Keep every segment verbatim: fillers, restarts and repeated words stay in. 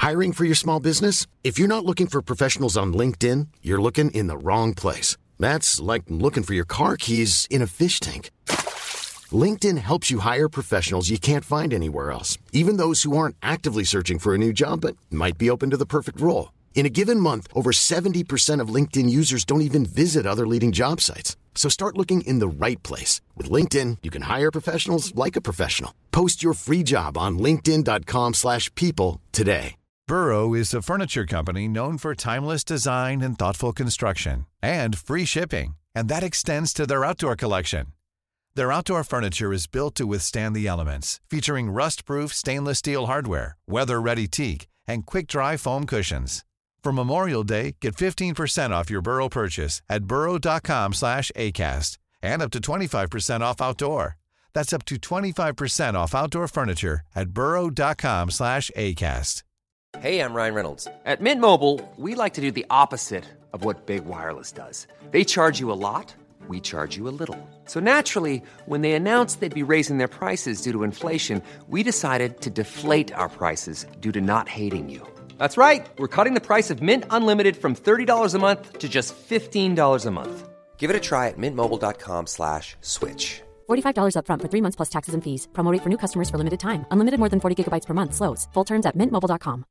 Hiring for your small business? If you're not looking for professionals on LinkedIn, you're looking in the wrong place. That's like looking for your car keys in a fish tank. LinkedIn helps you hire professionals you can't find anywhere else, even those who aren't actively searching for a new job but might be open to the perfect role. In a given month, over seventy percent of LinkedIn users don't even visit other leading job sites. So start looking in the right place. With LinkedIn, you can hire professionals like a professional. Post your free job on linkedin.com slash people today. Burrow is a furniture company known for timeless design and thoughtful construction and free shipping, and that extends to their outdoor collection. Their outdoor furniture is built to withstand the elements, featuring rust-proof stainless steel hardware, weather-ready teak, and quick-dry foam cushions. For Memorial Day, get fifteen percent off your Burrow purchase at burrow.com slash ACAST and up to twenty-five percent off outdoor. That's up to twenty-five percent off outdoor furniture at burrow.com slash ACAST. Hey, I'm Ryan Reynolds. At Mint Mobile, we like to do the opposite of what Big Wireless does. They charge you a lot, we charge you a little. So naturally, when they announced they'd be raising their prices due to inflation, we decided to deflate our prices due to not hating you. That's right. We're cutting the price of Mint Unlimited from thirty dollars a month to just fifteen dollars a month. Give it a try at mintmobile.com slash switch. forty-five dollars up front for three months plus taxes and fees. Promo rate for new customers for limited time. Unlimited more than forty gigabytes per month. Slows full terms at mint mobile dot com.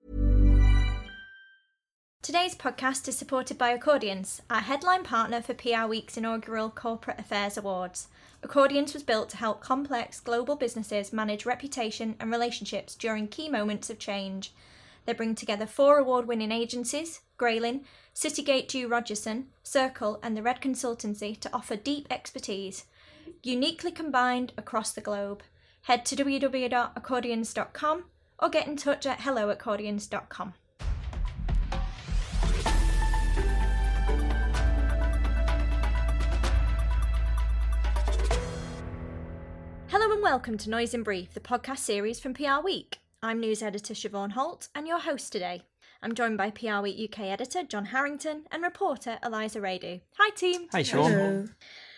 Today's podcast is supported by Accordions, our headline partner for P R Week's inaugural Corporate Affairs Awards. Accordions was built to help complex global businesses manage reputation and relationships during key moments of change. They bring together four award-winning agencies, Graylin, Citygate Dew Rogerson, Circle and the Red Consultancy to offer deep expertise, uniquely combined across the globe. Head to w w w dot accordions dot com or get in touch at hello accordions dot com. Hello and welcome to Noise in Brief, the podcast series from P R Week. I'm news editor Siobhan Holt and your host today. I'm joined by P R Week U K editor John Harrington and reporter Eliza Radu. Hi team. Hi Sean. Hello.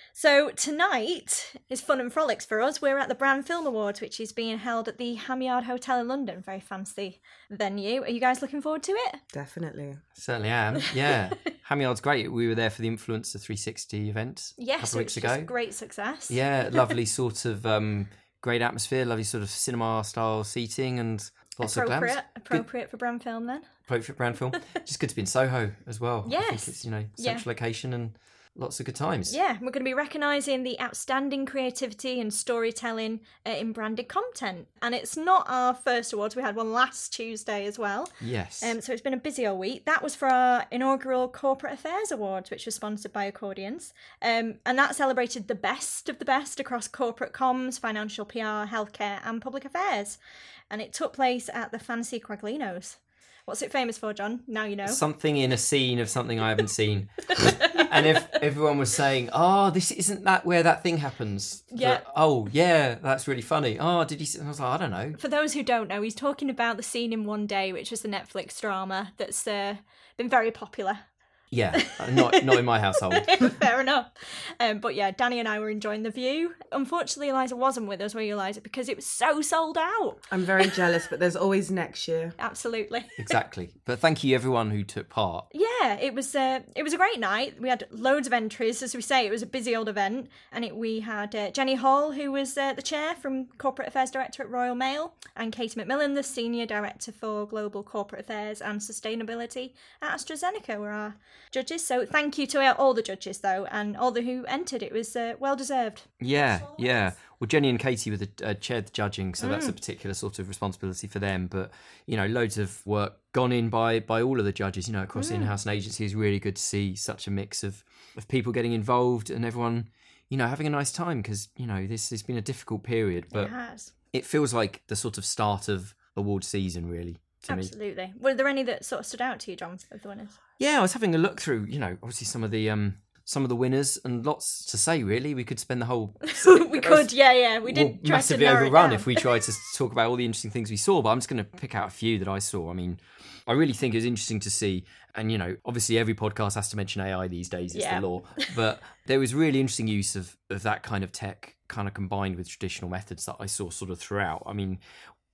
So tonight is fun and frolics for us. We're at the Brand Film Awards, which is being held at the Ham Yard Hotel in London. Very fancy venue. Are you guys looking forward to it? Definitely. Certainly am. Yeah. Ham Yard's great. We were there for the Influencer three sixty event yes, a couple of weeks ago. Yes, great success. Yeah, lovely sort of um, great atmosphere, lovely sort of cinema style seating and lots of appropriate, glams. appropriate good. for brand film then. Appropriate for brand film. Just good to be in Soho as well. Yes. I think it's, you know, central yeah. location and lots of good times. Yeah, we're going to be recognising the outstanding creativity and storytelling uh, in branded content. And it's not our first awards. We had one last Tuesday as well. Yes. Um, so it's been a busy old week. That was for our inaugural Corporate Affairs Awards, which was sponsored by Accordions. Um, and that celebrated the best of the best across corporate comms, financial P R, healthcare and public affairs. And it took place at the Fancy Quaglinos. What's it famous for, John? Now you know. Something in a scene of something I haven't seen. And if everyone was saying, oh, this isn't that where that thing happens. Yeah. But, oh, yeah, that's really funny. Oh, did you see? I was like, I don't know. For those who don't know, he's talking about The Scene in One Day, which is the Netflix drama that's uh, been very popular. Yeah, not not in my household. Fair enough. Um, but yeah, Danny and I were enjoying the view. Unfortunately, Eliza wasn't with us, were you, Eliza? Because it was so sold out. I'm very jealous, but there's always next year. Absolutely. Exactly. But thank you everyone who took part. Yeah, it was uh, it was a great night. We had loads of entries. As we say, it was a busy old event. And it, we had uh, Jenny Hall, who was uh, the chair from Corporate Affairs Director at Royal Mail, and Katie McMillan, the Senior Director for Global Corporate Affairs and Sustainability at AstraZeneca, were our judges. So thank you to all the judges, though, and all the who entered. It was uh, well deserved. Yeah, yeah. Well, Jenny and Katie were the uh, chaired the judging, so mm. that's a particular sort of responsibility for them. But you know, loads of work gone in by by all of the judges. You know, across mm. in-house and agency is really good to see such a mix of of people getting involved and everyone, you know, having a nice time because you know this has been a difficult period, but it has. It feels like the sort of start of award season, really. To Absolutely. Me. Were there any that sort of stood out to you, John, of the winners? Yeah, I was having a look through, you know, obviously some of the um, some of the winners, and lots to say. Really, we could spend the whole. we could, yeah, yeah. We did we'll try massively to narrow overrun it down. if we tried to talk about all the interesting things we saw. But I'm just going to pick out a few that I saw. I mean, I really think it was interesting to see, and you know, obviously every podcast has to mention A I these days. It's yeah. the law, but there was really interesting use of of that kind of tech, kind of combined with traditional methods that I saw sort of throughout. I mean.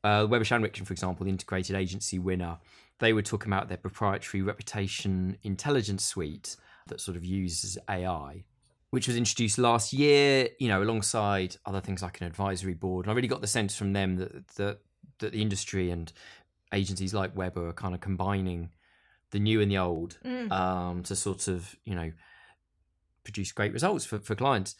Uh, Weber Shandwick, for example, the integrated agency winner, they were talking about their proprietary reputation intelligence suite that sort of uses A I, which was introduced last year, you know, alongside other things like an advisory board. And I really got the sense from them that that, that the industry and agencies like Weber are kind of combining the new and the old mm. um, to sort of, you know, produce great results for, for clients.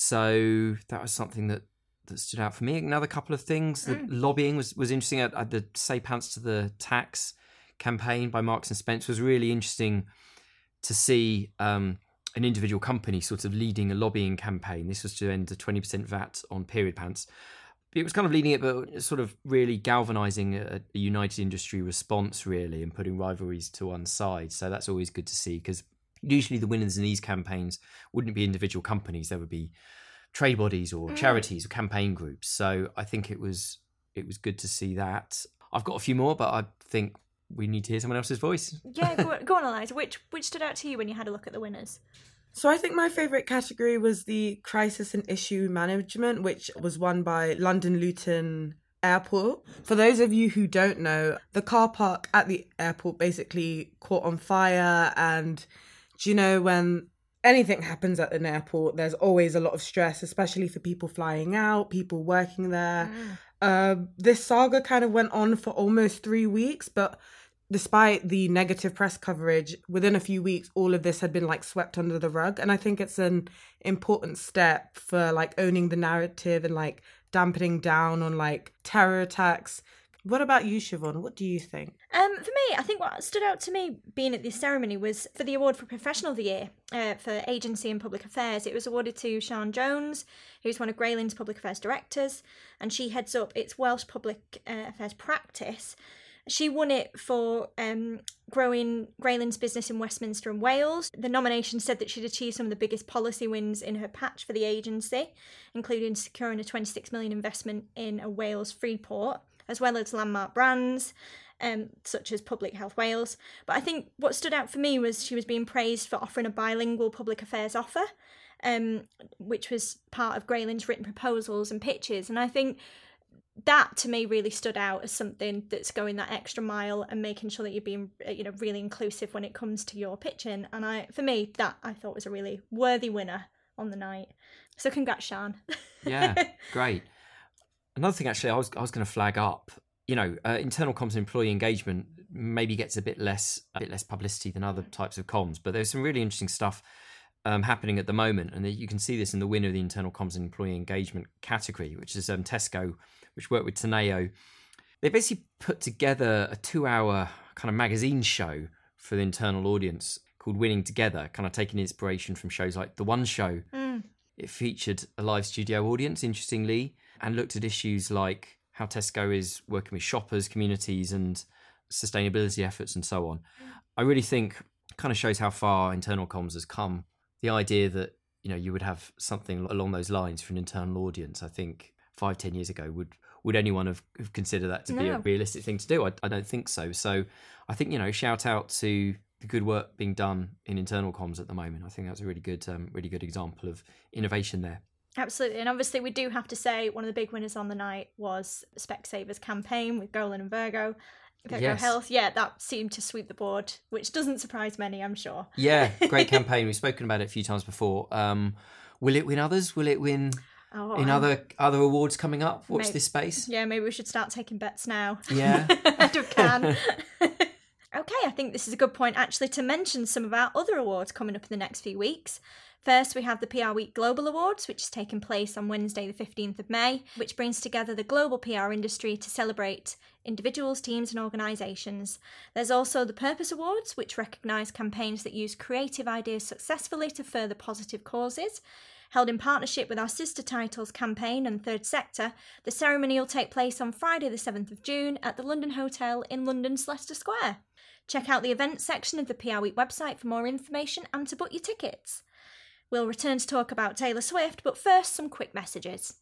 So that was something that, that stood out for me. Another couple of things, the mm. lobbying was, was interesting. I had the Say Pants to the Tax campaign by Marks and Spencer was really interesting to see um, an individual company sort of leading a lobbying campaign. This was to end the twenty percent V A T on period pants. It was kind of leading it, but sort of really galvanising a, a united industry response, really, and putting rivalries to one side. So that's always good to see, because usually the winners in these campaigns wouldn't be individual companies. There would be trade bodies or charities or campaign groups. So I think it was it was good to see that. I've got a few more, but I think we need to hear someone else's voice. Yeah, go, go on, Eliza. Which which stood out to you when you had a look at the winners? So I think my favourite category was the crisis and issue management, which was won by London Luton Airport. For those of you who don't know, the car park at the airport basically caught on fire, and do you know, when anything happens at an airport, there's always a lot of stress, especially for people flying out, people working there. Mm. Uh, this saga kind of went on for almost three weeks, but despite the negative press coverage, within a few weeks, all of this had been like swept under the rug. And I think it's an important step for like owning the narrative and like dampening down on like terror attacks. What about you, Siobhan? What do you think? Um, for me, I think what stood out to me being at this ceremony was for the award for Professional of the Year uh, for Agency and Public Affairs. It was awarded to Sian Jones, who's one of Graylin's Public Affairs Directors, and she heads up its Welsh Public uh, Affairs practice. She won it for um, growing Graylin's business in Westminster and Wales. The nomination said that she'd achieved some of the biggest policy wins in her patch for the agency, including securing a twenty-six million investment in a Wales free port, as well as landmark brands um, such as Public Health Wales. But I think what stood out for me was she was being praised for offering a bilingual public affairs offer, um, which was part of Graylin's written proposals and pitches. And I think that to me really stood out as something that's going that extra mile and making sure that you're being, you know, really inclusive when it comes to your pitching. And I, for me, that I thought was a really worthy winner on the night. So congrats, Sian. Yeah, great. Another thing, actually, I was I was going to flag up. You know, uh, internal comms and employee engagement maybe gets a bit less a bit less publicity than other types of comms, but there's some really interesting stuff um, happening at the moment, and you can see this in the winner of the internal comms and employee engagement category, which is um, Tesco, which worked with Teneo. They basically put together a two-hour kind of magazine show for the internal audience called Winning Together, kind of taking inspiration from shows like The One Show. Mm. It featured a live studio audience, interestingly, and looked at issues like how Tesco is working with shoppers, communities, and sustainability efforts and so on. I really think it kind of shows how far internal comms has come. The idea that, you know, you would have something along those lines for an internal audience, I think five, ten years ago, would would anyone have, have considered that to no. be a realistic thing to do? I, I don't think so. So I think, you know, shout out to the good work being done in internal comms at the moment. I think that's a really good, um, really good example of innovation there. Absolutely. And obviously we do have to say one of the big winners on the night was Specsavers campaign with Golan and Virgo. Virgo yes. Health. Yeah, that seemed to sweep the board, which doesn't surprise many, I'm sure. Yeah, great campaign. We've spoken about it a few times before. Um, will it win others? Will it win oh, in um, other other awards coming up? Watch maybe, this space. Yeah, maybe we should start taking bets now. Yeah. Ahead of can. Okay, I think this is a good point actually to mention some of our other awards coming up in the next few weeks. First, we have the P R Week Global Awards, which is taking place on Wednesday the fifteenth of May, which brings together the global P R industry to celebrate individuals, teams and organisations. There's also the Purpose Awards, which recognise campaigns that use creative ideas successfully to further positive causes. Held in partnership with our sister titles Campaign and Third Sector, the ceremony will take place on Friday the seventh of June at the London Hotel in London's Leicester Square. Check out the events section of the P R Week website for more information and to book your tickets. We'll return to talk about Taylor Swift, but first, some quick messages.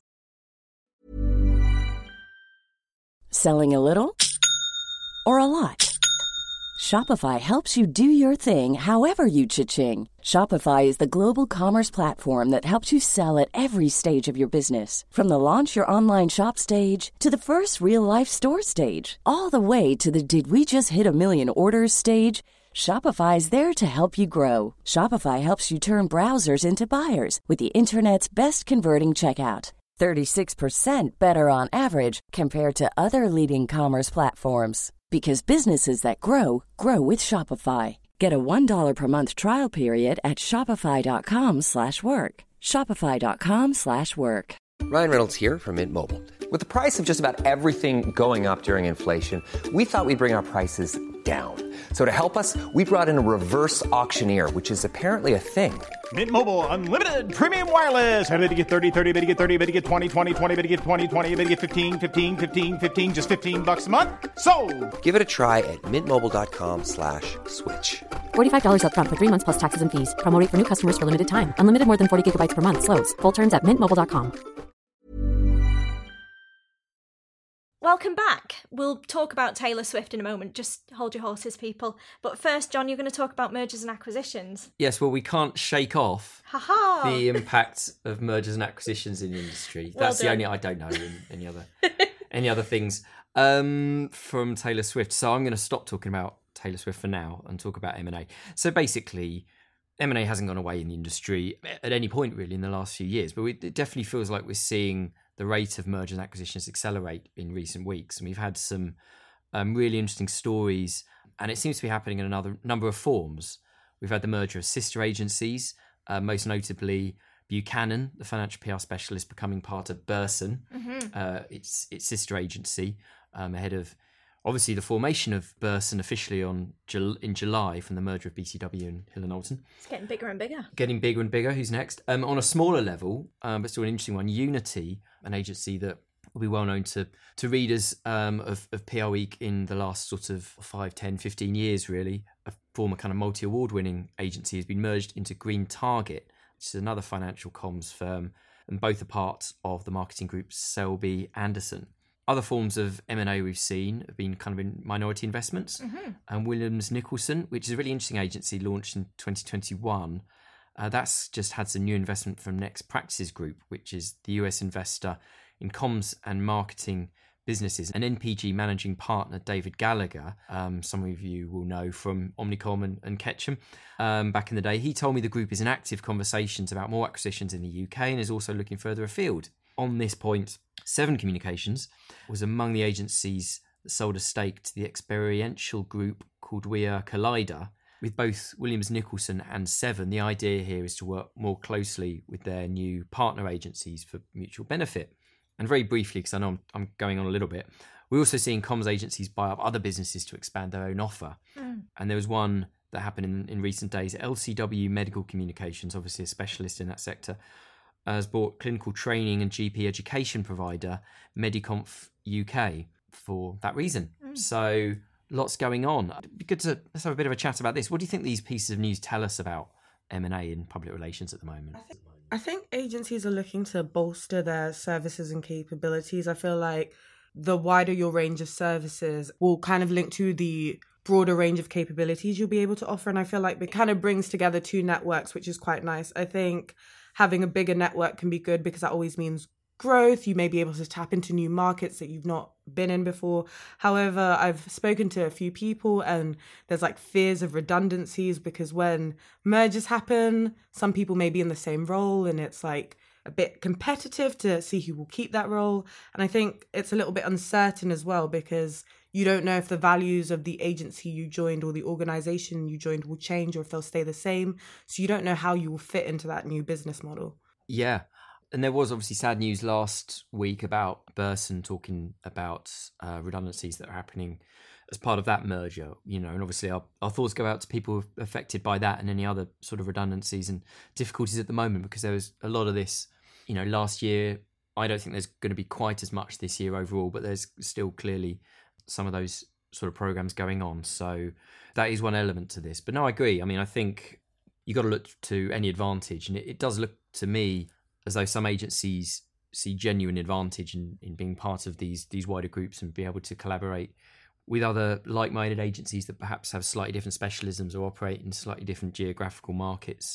Selling a little or a lot? Shopify helps you do your thing however you cha-ching. Shopify is the global commerce platform that helps you sell at every stage of your business. From the launch your online shop stage to the first real-life store stage, all the way to the did we just hit a million orders stage. Shopify is there to help you grow. Shopify helps you turn browsers into buyers with the internet's best converting checkout. thirty-six percent better on average compared to other leading commerce platforms. Because businesses that grow, grow with Shopify. Get a one dollar per month trial period at shopify.com slash work. Shopify.com slash work. Ryan Reynolds here from Mint Mobile. With the price of just about everything going up during inflation, we thought we'd bring our prices down. So to help us, we brought in a reverse auctioneer, which is apparently a thing. Mint Mobile Unlimited Premium Wireless. How to get thirty, thirty, how to get thirty, how to get twenty, twenty, twenty, how to get twenty, twenty, how to get fifteen, fifteen, fifteen, fifteen, just fifteen bucks a month? Sold! Give it a try at mintmobile.com slash switch. forty-five dollars up front for three months plus taxes and fees. Promo rate for new customers for limited time. Unlimited more than forty gigabytes per month. Slows full terms at mint mobile dot com. Welcome back. We'll talk about Taylor Swift in a moment. Just hold your horses, people. But first, John, you're going to talk about mergers and acquisitions. Yes, well, we can't shake off Ha-ha. the impact of mergers and acquisitions in the industry. Well That's the done. only I don't know in, any other any other things um, from Taylor Swift. So I'm going to stop talking about Taylor Swift for now and talk about M and A. So basically, M and A hasn't gone away in the industry at any point really in the last few years, but we, it definitely feels like we're seeing the rate of mergers and acquisitions accelerate in recent weeks. And we've had some um, really interesting stories, and it seems to be happening in another number of forms. We've had the merger of sister agencies, uh, most notably Buchanan, the financial P R specialist, becoming part of Burson, mm-hmm. uh, its its sister agency, um, ahead of obviously the formation of Burson officially on in July from the merger of B C W and Hill and Knowlton. It's getting bigger and bigger. Getting bigger and bigger. Who's next? Um, on a smaller level, um, but still an interesting one, Unity, an agency that will be well known to to readers um, of, of P R Week in the last sort of five, ten, fifteen years, really. A former kind of multi-award winning agency has been merged into Green Target, which is another financial comms firm, and both are part of the marketing group Selby Anderson. Other forms of M and A we've seen have been kind of in minority investments. Mm-hmm. And Williams Nicholson, which is a really interesting agency, launched in twenty twenty-one. Uh, that's just had some new investment from Next Practices Group, which is the U S investor in comms and marketing businesses. And N P G managing partner David Gallagher, um, some of you will know from Omnicom and, and Ketchum um, back in the day. He told me the group is in active conversations about more acquisitions in the U K and is also looking further afield. On this point, Seven Communications was among the agencies that sold a stake to the experiential group called We Are Collider. With both Williams Nicholson and Seven, the idea here is to work more closely with their new partner agencies for mutual benefit. And very briefly, because I know I'm, I'm going on a little bit, we're also seeing comms agencies buy up other businesses to expand their own offer. Mm. And there was one that happened in, in recent days. L C W Medical Communications, obviously a specialist in that sector, has bought clinical training and G P education provider Mediconf U K for that reason. Mm. So lots going on. It'd be good to let's have a bit of a chat about this. What do you think these pieces of news tell us about M and A in public relations at the moment? I think, I think agencies are looking to bolster their services and capabilities. I feel like the wider your range of services will kind of link to the broader range of capabilities you'll be able to offer. And I feel like it kind of brings together two networks, which is quite nice. I think having a bigger network can be good because that always means growth. You may be able to tap into new markets that you've not been in before. However, I've spoken to a few people and there's like fears of redundancies because when mergers happen, some people may be in the same role and it's like a bit competitive to see who will keep that role. And I think it's a little bit uncertain as well because you don't know if the values of the agency you joined or the organization you joined will change or if they'll stay the same. So you don't know how you will fit into that new business model. Yeah. And there was obviously sad news last week about Burson talking about uh, redundancies that are happening as part of that merger, you know, and obviously our, our thoughts go out to people affected by that and any other sort of redundancies and difficulties at the moment because there was a lot of this, you know, last year. I don't think there's going to be quite as much this year overall, but there's still clearly some of those sort of programs going on. So that is one element to this. But no, I agree. I mean, I think you got to look to any advantage. And it, it does look to me as though some agencies see genuine advantage in, in being part of these these wider groups and be able to collaborate with other like-minded agencies that perhaps have slightly different specialisms or operate in slightly different geographical markets.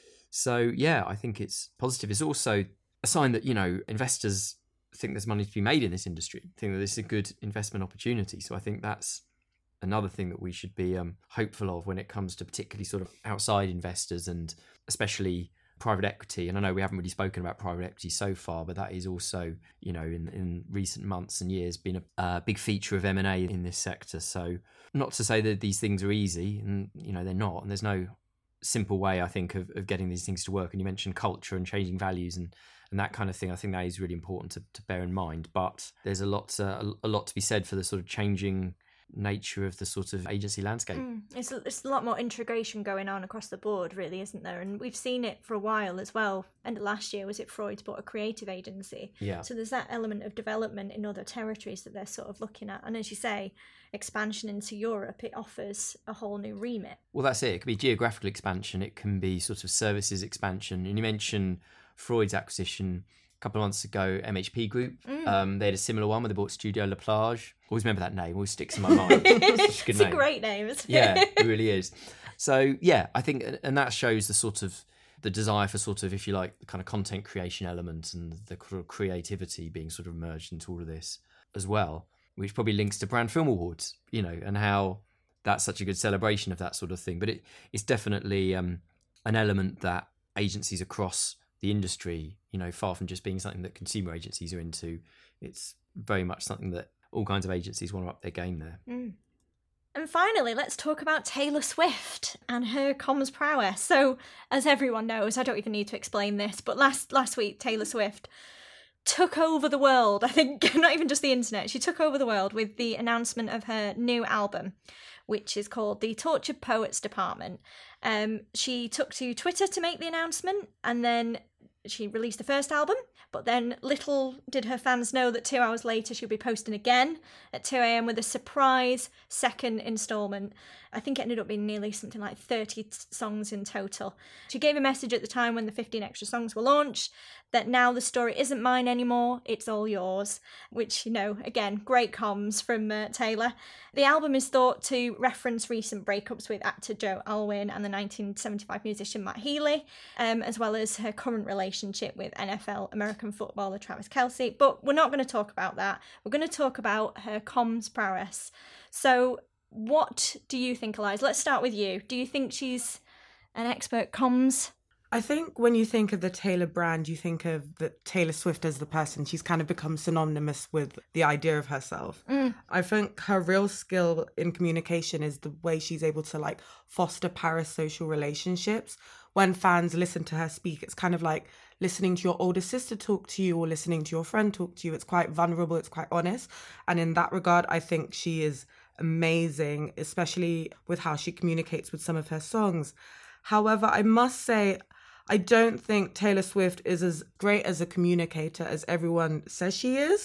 So, yeah, I think it's positive. It's also a sign that, you know, investors think there's money to be made in this industry, think that this is a good investment opportunity. So I think that's another thing that we should be um, hopeful of when it comes to particularly sort of outside investors and especially private equity. And I know we haven't really spoken about private equity so far, but that is also, you know, in, in recent months and years been a, a big feature of M and A in this sector. So not to say that these things are easy, and, you know, they're not. And there's no simple way, I think, of, of getting these things to work. And you mentioned culture and changing values and, and that kind of thing. I think that is really important to, to bear in mind. But there's a lot, uh, a, a lot to be said for the sort of changing nature of the sort of agency landscape. Mm, it's, it's a lot more integration going on across the board, really, isn't there? And we've seen it for a while as well. End of last year, was it Freud's bought a creative agency? Yeah. So there's that element of development in other territories that they're sort of looking at. And as you say, expansion into Europe, it offers a whole new remit. Well, that's it. It could be geographical expansion. It can be sort of services expansion. And you mentioned Freud's acquisition a couple of months ago, M H P Group. Mm. Um, they had a similar one where they bought Studio La Plage. Always remember that name. Always sticks in my mind. It's, it's a great name, isn't it? Yeah, it really is. So, yeah, I think, and that shows the sort of, the desire for sort of, if you like, the kind of content creation element and the creativity being sort of merged into all of this as well, which probably links to Brand Film Awards, you know, and how that's such a good celebration of that sort of thing. But it, it's definitely um, an element that agencies across the industry, you know, far from just being something that consumer agencies are into, it's very much something that all kinds of agencies want to up their game there. Mm. And finally, let's talk about Taylor Swift and her comms prowess. So, as everyone knows, I don't even need to explain this, but last last week, Taylor Swift took over the world. I think not even just the internet. She took over the world with the announcement of her new album, which is called The Tortured Poets Department. Um, she took to Twitter to make the announcement, and then she released the first album, but then little did her fans know that two hours later she'll be posting again at two a.m. with a surprise second instalment. I think it ended up being nearly something like thirty songs in total. She gave a message at the time when the fifteen extra songs were launched that now the story isn't mine anymore, it's all yours, which, you know, again, great comms from uh, Taylor. The album is thought to reference recent breakups with actor Joe Alwyn and the nineteen seventy-five musician Matt Healy, um, as well as her current relationship with N F L American footballer Travis Kelce. But we're not going to talk about that. We're going to talk about her comms prowess. So what do you think, Eliza? Let's start with you. Do you think she's an expert comms? I think when you think of the Taylor brand, you think of the Taylor Swift as the person. She's kind of become synonymous with the idea of herself. Mm. I think her real skill in communication is the way she's able to like foster parasocial relationships. When fans listen to her speak, it's kind of like listening to your older sister talk to you or listening to your friend talk to you. It's quite vulnerable, it's quite honest. And in that regard, I think she is amazing, especially with how she communicates with some of her songs. However, I must say, I don't think Taylor Swift is as great as a communicator as everyone says she is.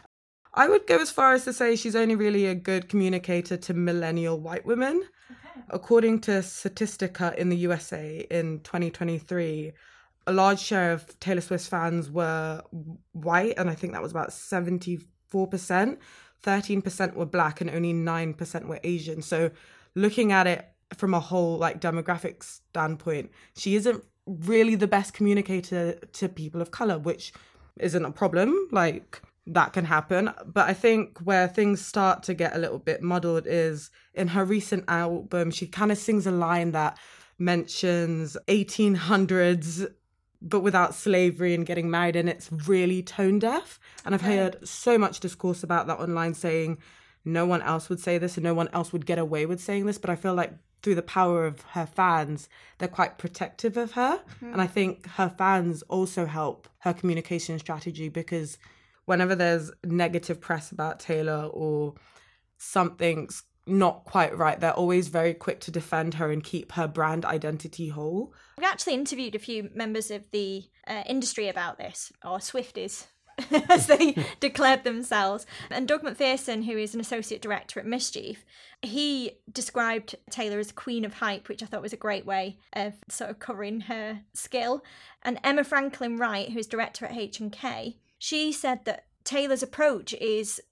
I would go as far as to say she's only really a good communicator to millennial white women. Okay. According to Statistica in the U S A in twenty twenty-three, a large share of Taylor Swift's fans were white, and I think that was about seventy-four percent. thirteen percent were black and only nine percent were Asian. So looking at it from a whole like demographic standpoint, she isn't really the best communicator to people of color, which isn't a problem. Like, that can happen. But I think where things start to get a little bit muddled is in her recent album, she kind of sings a line that mentions eighteen hundreds, but without slavery and getting married, and it's really tone deaf. And I've heard so much discourse about that online, saying no one else would say this and no one else would get away with saying this. But I feel like through the power of her fans, they're quite protective of her. Mm-hmm. And I think her fans also help her communication strategy, because whenever there's negative press about Taylor or something's not quite right, they're always very quick to defend her and keep her brand identity whole. We actually interviewed a few members of the uh, industry about this, or Swifties, as they declared themselves. And Doug McPherson, who is an associate director at Mischief, he described Taylor as queen of hype, which I thought was a great way of sort of covering her skill. And Emma Franklin Wright, who's director at H and K, she said that Taylor's approach is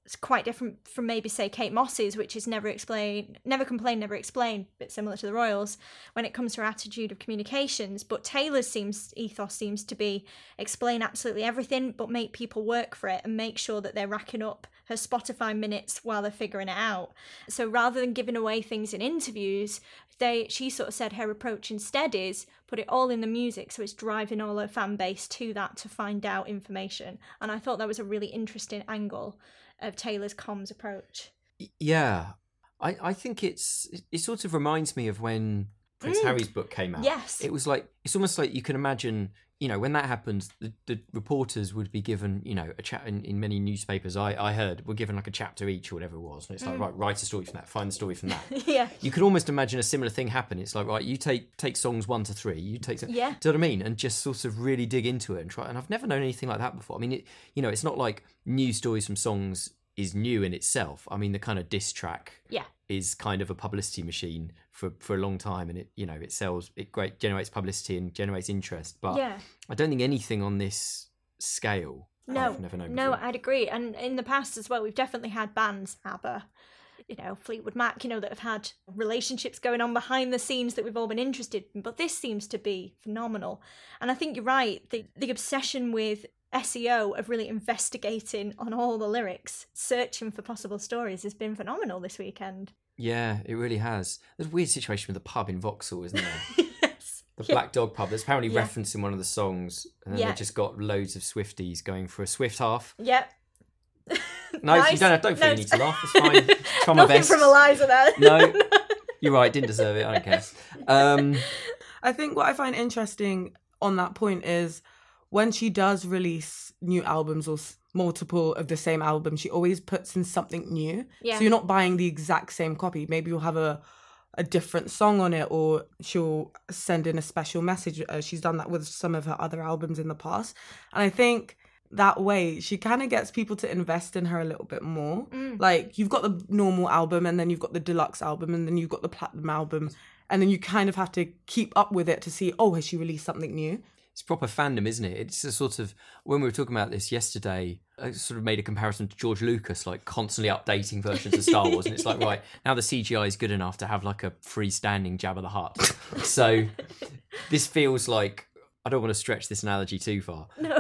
it's quite different from maybe, say, Kate Moss's, which is never explained, never complained, never explained, a bit similar to the Royals when it comes to her attitude of communications. But Taylor's seems ethos seems to be explain absolutely everything, but make people work for it and make sure that they're racking up her Spotify minutes while they're figuring it out. So rather than giving away things in interviews, they she sort of said her approach instead is put it all in the music, so it's driving all her fan base to that to find out information. And I thought that was a really interesting angle of Taylor's comms approach. Yeah, I, I think it's it sort of reminds me of when Prince mm. Harry's book came out. Yes. It was like, it's almost like you can imagine, you know, when that happens, the, the reporters would be given, you know, a chat in, in many newspapers, I, I heard, were given like a chapter each or whatever it was. And it's like, mm. right, write a story from that, find the story from that. Yeah. You could almost imagine a similar thing happen. It's like, right, you take take songs one to three, you take, yeah. do you know what I mean? And just sort of really dig into it and try. And I've never known anything like that before. I mean, it, you know, it's not like news stories from songs is new in itself. I mean, the kind of diss track yeah. is kind of a publicity machine for, for a long time, and it, you know, it sells, it great generates publicity and generates interest. But yeah. I don't think anything on this scale. No, I've never known no, before. I'd agree. And in the past as well, we've definitely had bands, ABBA, you know, Fleetwood Mac, you know, that have had relationships going on behind the scenes that we've all been interested in. But this seems to be phenomenal. And I think you're right. The the obsession with S E O of really investigating on all the lyrics, searching for possible stories, has been phenomenal this weekend. Yeah, it really has. There's a weird situation with the pub in Vauxhall, isn't there? Yes. The yeah. Black Dog pub that's apparently yeah. referenced in one of the songs, and then yeah. they just got loads of Swifties going for a Swift half. Yep. No, nice. you don't, don't feel no. you need to laugh, it's fine. Try my Nothing best. from Eliza there. No, you're right, didn't deserve it, I don't care. Um, I think what I find interesting on that point is when she does release new albums or multiple of the same album, she always puts in something new. Yeah. So you're not buying the exact same copy. Maybe you'll have a, a different song on it, or she'll send in a special message. Uh, she's done that with some of her other albums in the past. And I think that way she kind of gets people to invest in her a little bit more. Mm. Like, you've got the normal album, and then you've got the deluxe album, and then you've got the platinum album. And then you kind of have to keep up with it to see, oh, has she released something new? It's proper fandom, isn't it? It's a sort of, when we were talking about this yesterday, I sort of made a comparison to George Lucas, like constantly updating versions of Star Wars. And it's like, right, now the C G I is good enough to have like a freestanding Jabba the Hutt. So this feels like, I don't want to stretch this analogy too far. No.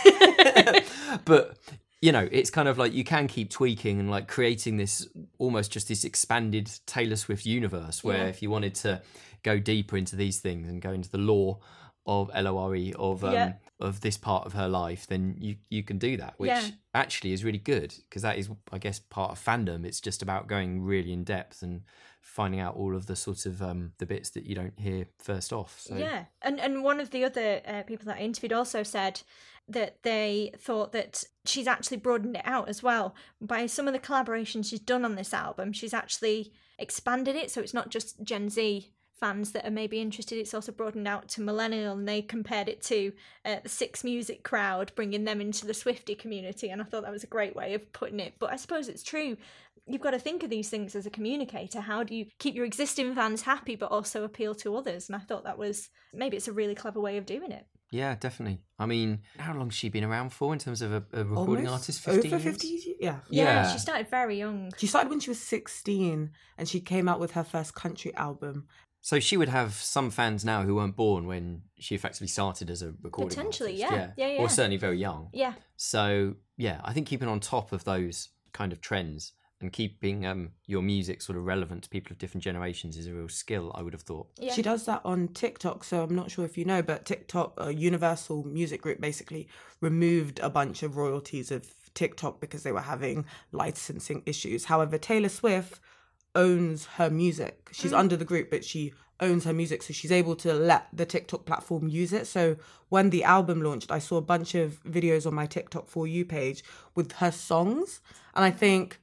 But, but, you know, it's kind of like you can keep tweaking and like creating this, almost just this expanded Taylor Swift universe where Yeah. if you wanted to go deeper into these things and go into the lore of L O R E, of um, Yeah. of this part of her life, then you you can do that, which Yeah. actually is really good, because that is, I guess, part of fandom. It's just about going really in depth and finding out all of the sort of um, the bits that you don't hear first off. So. Yeah, and and one of the other uh, people that I interviewed also said that they thought that she's actually broadened it out as well. By some of the collaborations she's done on this album, she's actually expanded it, so it's not just Gen Z fans that are maybe interested, it's also broadened out to millennial, and they compared it to uh, the Six Music crowd, bringing them into the Swiftie community, and I thought that was a great way of putting it. But I suppose it's true, you've got to think of these things as a communicator. How do you keep your existing fans happy but also appeal to others? And I thought that was, maybe it's a really clever way of doing it. Yeah, definitely. I mean, how long has she been around for in terms of a, a recording Almost artist? fifteen over years? fifty years? Yeah. Yeah, Yeah. she started very young. She started when she was sixteen, and she came out with her first country album. So she would have some fans now who weren't born when she effectively started as a recording Potentially, artist. yeah. Yeah, yeah. Or certainly very young. Yeah. So, yeah, I think keeping on top of those kind of trends and keeping um, your music sort of relevant to people of different generations is a real skill, I would have thought. Yeah. She does that on TikTok, so I'm not sure if you know, but TikTok, uh, Universal Music Group, basically removed a bunch of royalties of TikTok because they were having licensing issues. However, Taylor Swift owns her music. She's Mm. under the group, but she owns her music, so she's able to let the TikTok platform use it. So when the album launched, I saw a bunch of videos on my TikTok For You page with her songs, and I think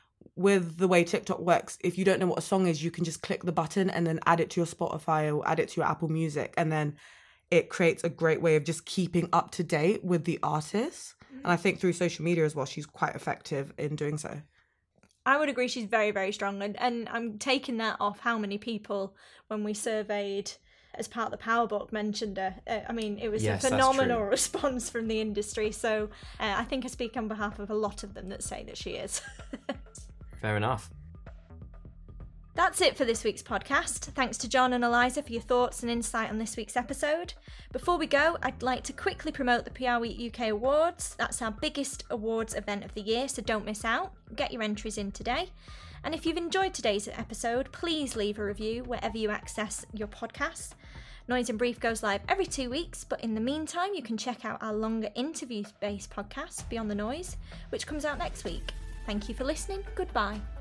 with the way TikTok works, if you don't know what a song is, you can just click the button and then add it to your Spotify or add it to your Apple Music, and then it creates a great way of just keeping up to date with the artist. And I think through social media as well, she's quite effective in doing so. I would agree she's very, very strong. And, and I'm taking that off how many people, when we surveyed as part of the Power Book, mentioned her. Uh, I mean, it was yes, a phenomenal response from the industry. So uh, I think I speak on behalf of a lot of them that say that she is. Fair enough. That's it for this week's podcast. Thanks to John and Eliza for your thoughts and insight on this week's episode. Before we go, I'd like to quickly promote the P R Week U K Awards. That's our biggest awards event of the year, so don't miss out. Get your entries in today. And if you've enjoyed today's episode, please leave a review wherever you access your podcasts. Noise and Brief goes live every two weeks, but in the meantime, you can check out our longer interview-based podcast, Beyond the Noise, which comes out next week. Thank you for listening. Goodbye.